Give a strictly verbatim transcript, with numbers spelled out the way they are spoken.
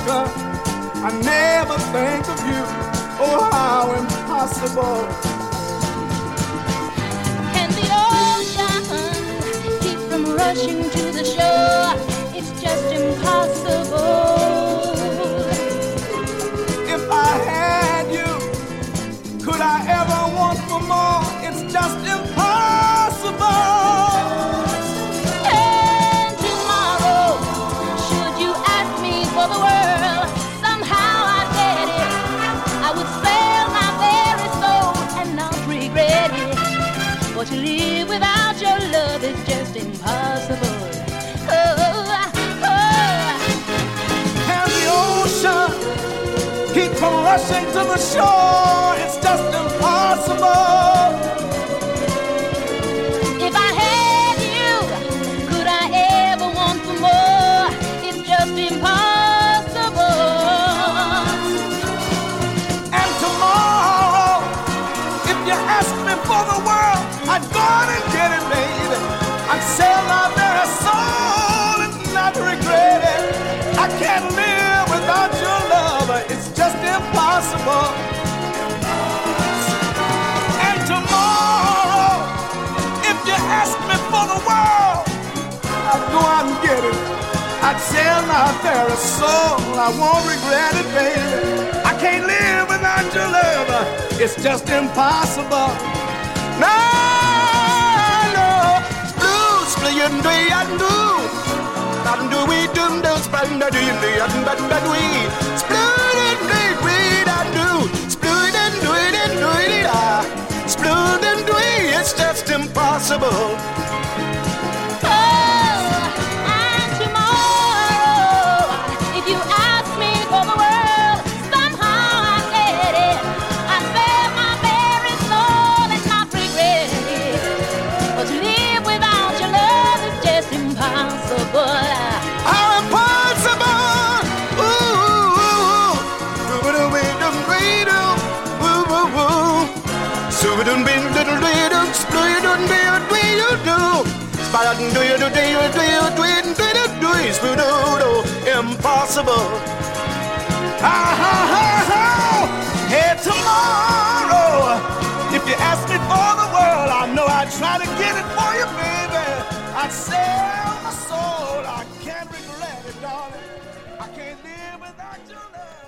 America, I never think of you. Oh, how impossible. Can the ocean keep from rushing to the shore? It's just impossible. If I had you, could I ever want for more? It's just impossible. And tomorrow, should you ask me for the world, somehow I'd get it. I would sell my very soul and not regret it. For to live without your love is just impossible. Oh, oh. And the ocean keep from rushing to the shore. It's just impossible. If I had you, could I ever want for more? It's just impossible. And tomorrow, if you ask me for the world, I'd go out and get it, baby. I'd sell my very soul and not regret it. I can't live without your love. It's just impossible. And tomorrow, if you ask me for the world, I'd go out and get it. I'd sell my very soul. I won't regret it, baby. I can't live without your love. It's just impossible. No, no. Blue, split and do and do. And do we do do spend do you do and but but we split and do we and do split and do it and do it ah split and do it. It's just impossible. Do you do do you do you do it do it do it do do impossible. Ah ha ha ha. Hey, tomorrow, if you ask me for the world, I know I'd try to get it for you, baby. I'd sell my soul. I can't regret it, darling. I can't live without your love.